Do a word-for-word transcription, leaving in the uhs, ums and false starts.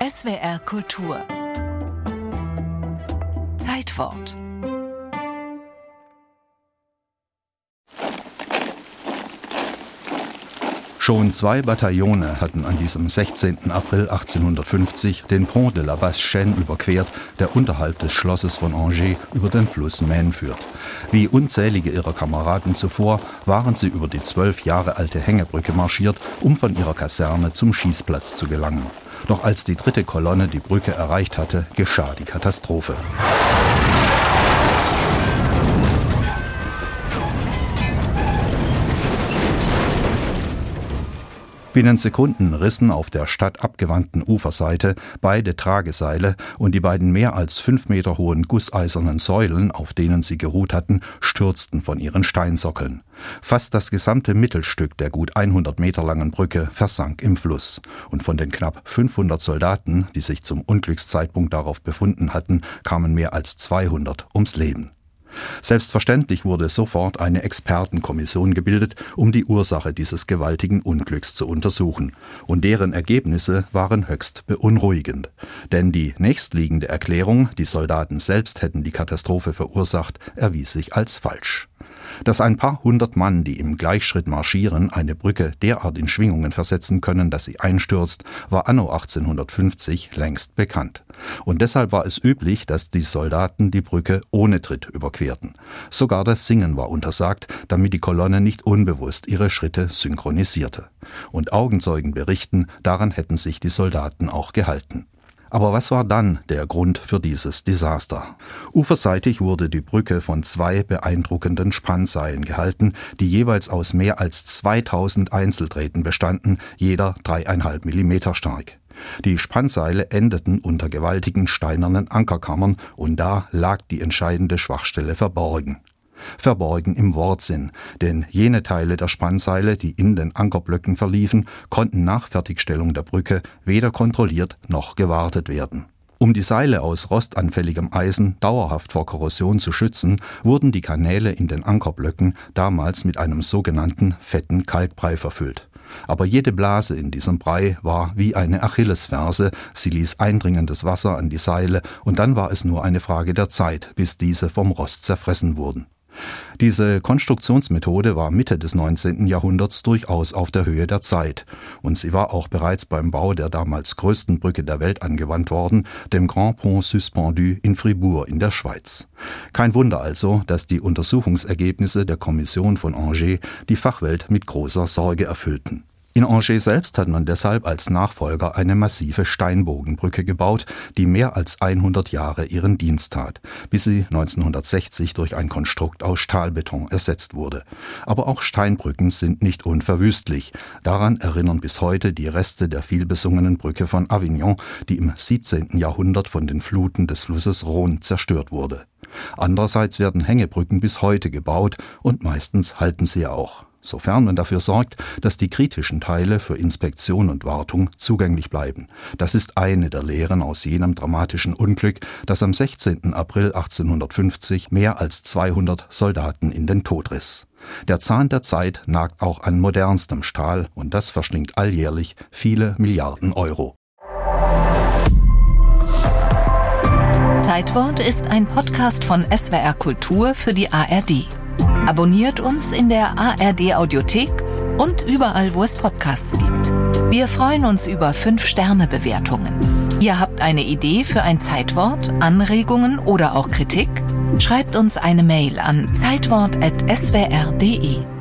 S W R Kultur Zeitwort. Schon zwei Bataillone hatten an diesem sechzehnten April achtzehnhundertfünfzig den Pont de la Basse-Chaîne überquert, der unterhalb des Schlosses von Angers über den Fluss Maine führt. Wie unzählige ihrer Kameraden zuvor waren sie über die zwölf Jahre alte Hängebrücke marschiert, um von ihrer Kaserne zum Schießplatz zu gelangen. Doch als die dritte Kolonne die Brücke erreicht hatte, geschah die Katastrophe. Binnen Sekunden rissen auf der stadtabgewandten Uferseite beide Trageseile und die beiden mehr als fünf Meter hohen gusseisernen Säulen, auf denen sie geruht hatten, stürzten von ihren Steinsockeln. Fast das gesamte Mittelstück der gut hundert Meter langen Brücke versank im Fluss. Und von den knapp fünfhundert Soldaten, die sich zum Unglückszeitpunkt darauf befunden hatten, kamen mehr als zweihundert ums Leben. Selbstverständlich wurde sofort eine Expertenkommission gebildet, um die Ursache dieses gewaltigen Unglücks zu untersuchen. Und deren Ergebnisse waren höchst beunruhigend. Denn die nächstliegende Erklärung, die Soldaten selbst hätten die Katastrophe verursacht, erwies sich als falsch. Dass ein paar hundert Mann, die im Gleichschritt marschieren, eine Brücke derart in Schwingungen versetzen können, dass sie einstürzt, war anno achtzehnhundertfünfzig längst bekannt. Und deshalb war es üblich, dass die Soldaten die Brücke ohne Tritt überquerten. Sogar das Singen war untersagt, damit die Kolonne nicht unbewusst ihre Schritte synchronisierte. Und Augenzeugen berichten, daran hätten sich die Soldaten auch gehalten. Aber was war dann der Grund für dieses Desaster? Uferseitig wurde die Brücke von zwei beeindruckenden Spannseilen gehalten, die jeweils aus mehr als zweitausend Einzeldrähten bestanden, jeder dreieinhalb Millimeter stark. Die Spannseile endeten unter gewaltigen steinernen Ankerkammern und da lag die entscheidende Schwachstelle verborgen. Verborgen im Wortsinn, denn jene Teile der Spannseile, die in den Ankerblöcken verliefen, konnten nach Fertigstellung der Brücke weder kontrolliert noch gewartet werden. Um die Seile aus rostanfälligem Eisen dauerhaft vor Korrosion zu schützen, wurden die Kanäle in den Ankerblöcken damals mit einem sogenannten fetten Kalkbrei verfüllt. Aber jede Blase in diesem Brei war wie eine Achillesferse, sie ließ eindringendes Wasser an die Seile und dann war es nur eine Frage der Zeit, bis diese vom Rost zerfressen wurden. Diese Konstruktionsmethode war Mitte des neunzehnten Jahrhunderts durchaus auf der Höhe der Zeit und sie war auch bereits beim Bau der damals größten Brücke der Welt angewandt worden, dem Grand Pont Suspendu in Fribourg in der Schweiz. Kein Wunder also, dass die Untersuchungsergebnisse der Kommission von Angers die Fachwelt mit großer Sorge erfüllten. In Angers selbst hat man deshalb als Nachfolger eine massive Steinbogenbrücke gebaut, die mehr als hundert Jahre ihren Dienst tat, bis sie neunzehnhundertsechzig durch ein Konstrukt aus Stahlbeton ersetzt wurde. Aber auch Steinbrücken sind nicht unverwüstlich. Daran erinnern bis heute die Reste der vielbesungenen Brücke von Avignon, die im siebzehnten Jahrhundert von den Fluten des Flusses Rhône zerstört wurde. Andererseits werden Hängebrücken bis heute gebaut und meistens halten sie auch. Sofern man dafür sorgt, dass die kritischen Teile für Inspektion und Wartung zugänglich bleiben. Das ist eine der Lehren aus jenem dramatischen Unglück, das am sechzehnten April achtzehnhundertfünfzig mehr als zweihundert Soldaten in den Tod riss. Der Zahn der Zeit nagt auch an modernstem Stahl und das verschlingt alljährlich viele Milliarden Euro. Zeitwort ist ein Podcast von S W R Kultur für die A R D. Abonniert uns in der A R D-Audiothek und überall, wo es Podcasts gibt. Wir freuen uns über fünf Sterne Bewertungen. Ihr habt eine Idee für ein Zeitwort, Anregungen oder auch Kritik? Schreibt uns eine Mail an zeitwort at s w r punkt d e.